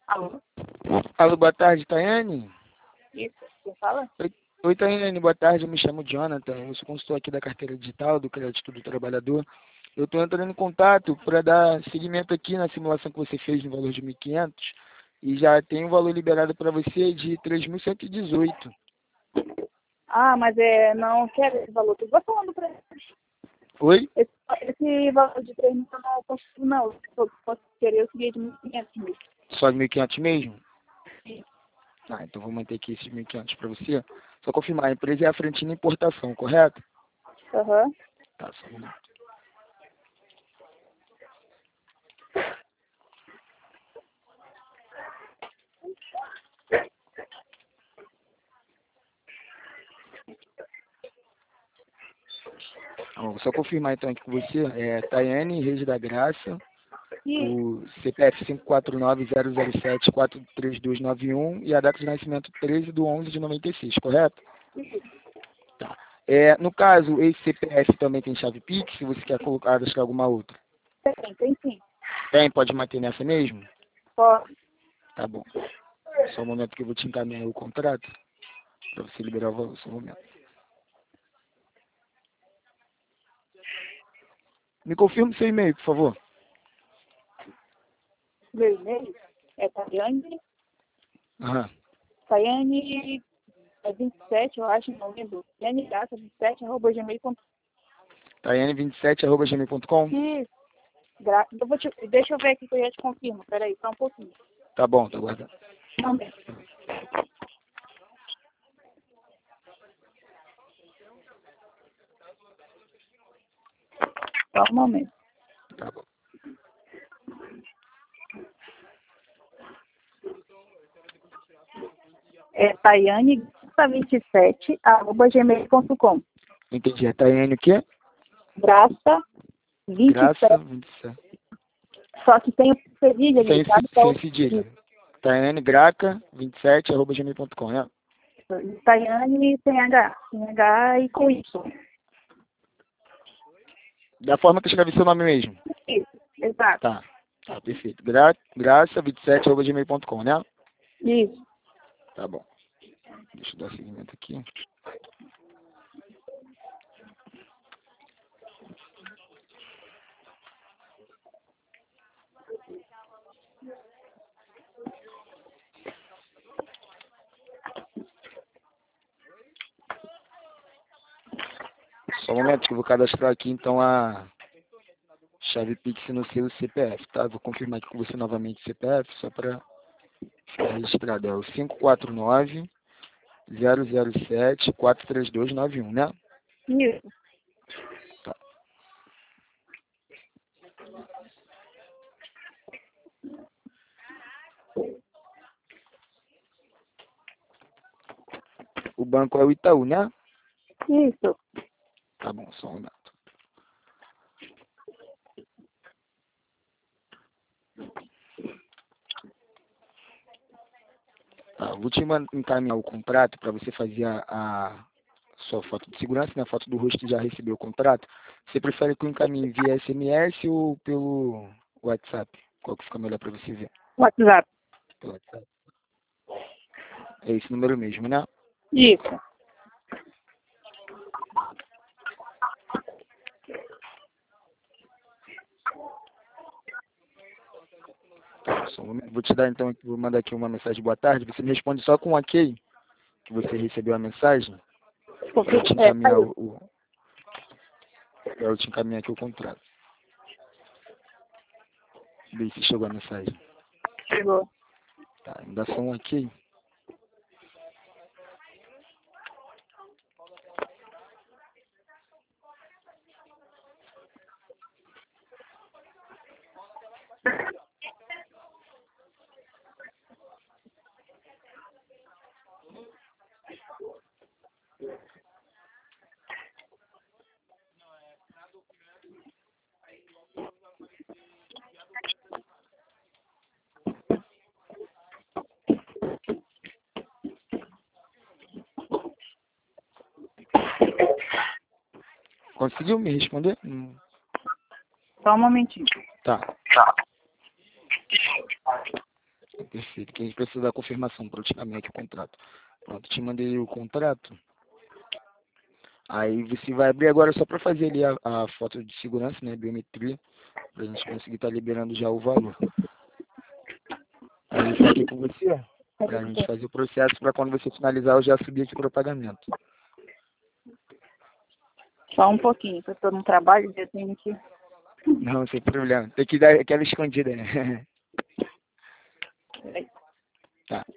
Alô? Alô, boa tarde, Tayane? Isso, você fala? Oi, Tayane, boa tarde, eu me chamo Jonathan, eu sou consultor aqui da carteira digital do Crédito do Trabalhador. Eu estou entrando em contato para dar seguimento aqui na simulação que você fez no valor de 1.500 e já tem um valor liberado para você de 3.118. Ah, mas não quero esse valor. Eu vou falando pra eles. Oi? Esse valor de 3 mil eu não consigo, não. Se eu fosse querer, eu queria de 1.500 mil. Só de 1.500 mesmo? Sim. Tá, então vou manter aqui esses 1.500 para você. Só confirmar, a empresa é a Frentina Importação, correto? Aham. Tá, só um momento. Vou só confirmar então aqui com você, Tayane Reis da Graça, E o CPF 549-007-43291 e a data de nascimento 13/11/96, correto? Tá. No caso, esse CPF também tem chave Pix, se você quer colocar, acho que alguma outra. tem sim. Tem, pode manter nessa mesmo? Pode. Tá bom. Só um momento que eu vou te encaminhar o contrato, para você liberar o valor, só um momento. Me confirma o seu e-mail, por favor. Meu e-mail é Tayane. Aham. Tayane 27, eu acho, não lembro. Tayane Gata 27, @gmail.com. Tayane27@gmail.com. Isso. Deixa eu ver aqui que eu já te confirmo. Peraí, só um pouquinho. Tá bom, tá guardado. Um momento. Só um momento. Tá bom. É Tayane27, @gmail.com. Entendi. É Tayane o quê? Graça Graça 27. 27. Só que tem o cedilha ali, sabe? Sem cedilha. Tayane Graca 27@gmail.com, né? Tayane sem H. Sem H e com Y. Da forma que escreve seu nome mesmo. Isso, exato. Tá. Tá, perfeito. Graça 27@gmail.com, né? Isso. Tá bom. Deixa eu dar seguimento aqui. Só um momento que eu vou cadastrar aqui então a chave Pix no seu CPF, tá? Vou confirmar aqui com você novamente o CPF, só para ficar registrado. É o 549-007-43291, né? Isso. Tá. O banco é o Itaú, né? Isso. Tá bom, só um momento. Tá, vou te encaminhar o contrato para você fazer a sua foto de segurança, né? A foto do rosto que já recebeu o contrato. Você prefere que eu encaminhe via SMS ou pelo WhatsApp? Qual que fica melhor para você ver? WhatsApp. Pelo WhatsApp. É esse número mesmo, né? Isso. Tá, só um momento. Vou te dar então, vou mandar aqui uma mensagem de boa tarde. Você me responde só com um ok, que você recebeu a mensagem. Para eu te encaminhar para eu te encaminhar aqui o contrato. Vê se chegou a mensagem. Chegou. Tá, me dá só um ok. Conseguiu me responder? Só um momentinho. Tá. Perfeito. Que a gente precisa da confirmação para eu te encaminhar aqui o contrato. Pronto, te mandei o contrato. Aí você vai abrir agora só para fazer ali a foto de segurança, né? Biometria, para a gente conseguir estar liberando já o valor. Aí está aqui com você, para a gente fazer o processo, para quando você finalizar eu já subir aqui para o pagamento. Só um pouquinho, que eu estou no trabalho, eu tenho que... Não, sem problema. Tem que dar aquela escondida, né? Peraí. Tá.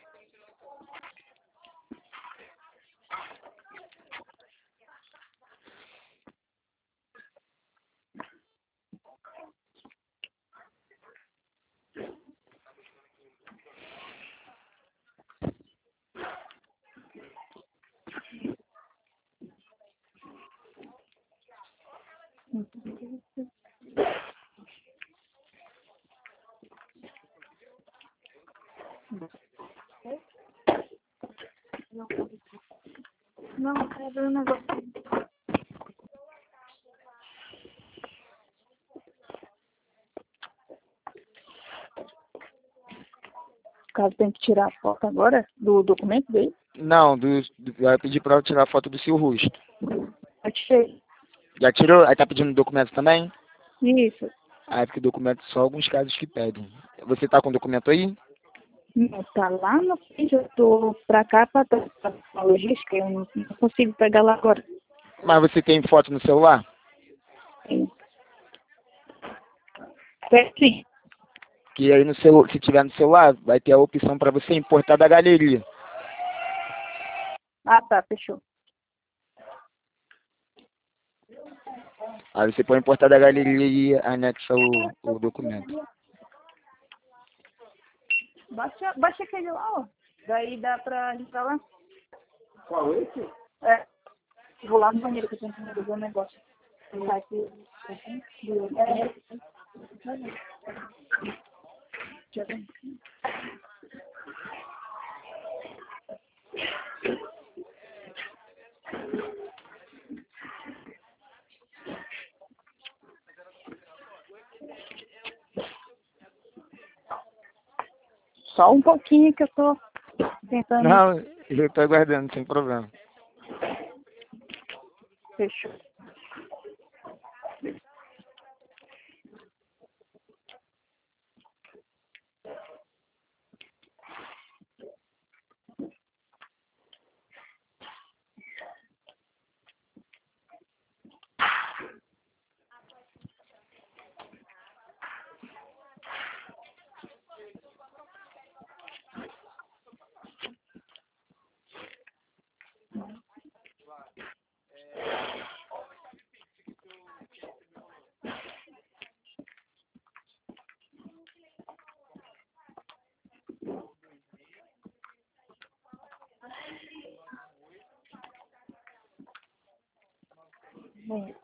Não, quero ver um negócio. O caso tem que tirar a foto agora do documento dele. Não, vai pedir para eu tirar a foto do seu rosto. Eu tirei. Já tirou? Aí tá pedindo documento também? Isso. Ah, é porque documento só alguns casos que pedem. Você tá com o documento aí? Não, tá lá no frente, eu tô pra cá, pra trás, pra logística, eu não consigo pegar lá agora. Mas você tem foto no celular? Sim. É, sim. Que aí no celular, se tiver no celular, vai ter a opção para você importar da galeria. Ah, tá, fechou. Aí você pode importar da galeria e anexa o documento. Baixa aquele lá, ó. Daí dá pra ir pra lá. Qual esse? É. Vou lá no banheiro que eu tenho que resolver um negócio. Tá aqui. Já vem. Só um pouquinho que eu tô tentando. Não, eu tô aguardando, sem problema. Fechou. Bem,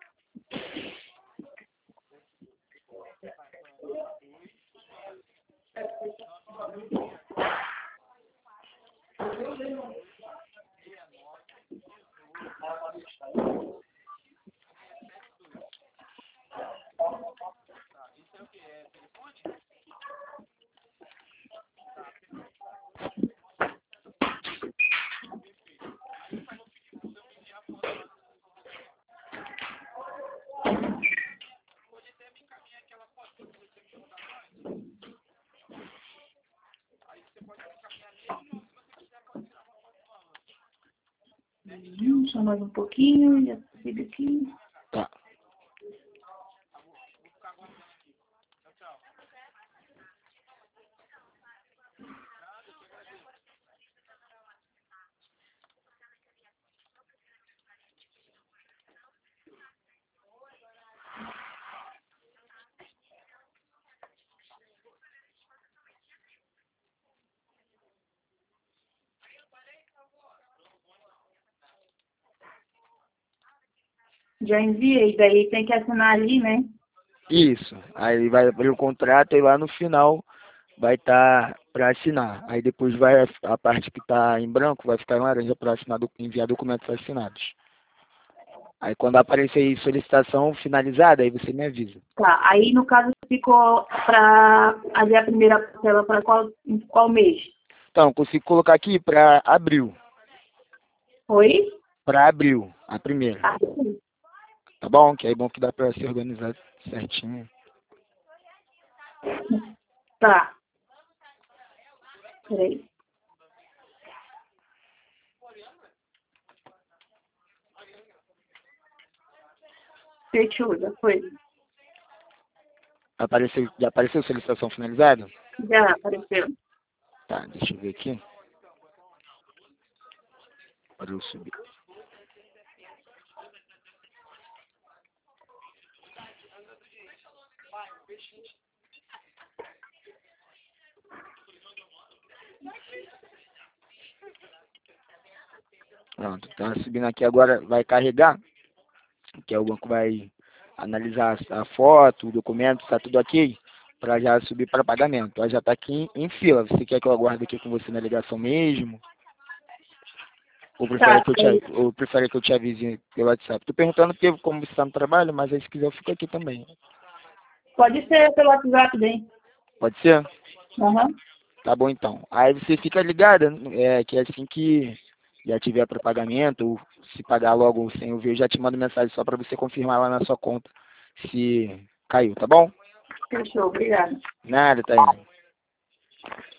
só mais um pouquinho, já fica aqui. Tá. Já enviei, daí tem que assinar ali, né? Isso. Aí vai abrir o contrato e lá no final vai estar para assinar. Aí depois vai a parte que está em branco vai ficar em laranja para assinar, enviar documentos assinados. Aí quando aparecer aí solicitação finalizada, aí você me avisa. Tá, aí no caso ficou para fazer a primeira parcela para qual mês? Então, consigo colocar aqui para abril. Oi? Para abril, a primeira. Ah, Tá bom? Que aí é bom que dá para se organizar certinho. tá. Peraí. Fechou, já foi. Já apareceu solicitação finalizada? Já apareceu. Tá, deixa eu ver aqui. Para eu subir. Pronto, tá subindo aqui agora, vai carregar, que é o banco vai analisar a foto, o documento, está tudo ok, para já subir para pagamento. Ela já está aqui em fila. Você quer que eu aguarde aqui com você na ligação mesmo? Tá, Ou prefere que eu te avise pelo WhatsApp? Tô perguntando porque como você está no trabalho, mas aí se quiser eu fico aqui também. pode ser pelo WhatsApp, bem. Pode ser? Aham. Tá bom então. Aí você fica ligada, que assim que já tiver para pagamento, ou se pagar logo sem eu ver, eu já te mando mensagem só para você confirmar lá na sua conta se caiu, tá bom? Fechou, obrigada. Nada, tá aí.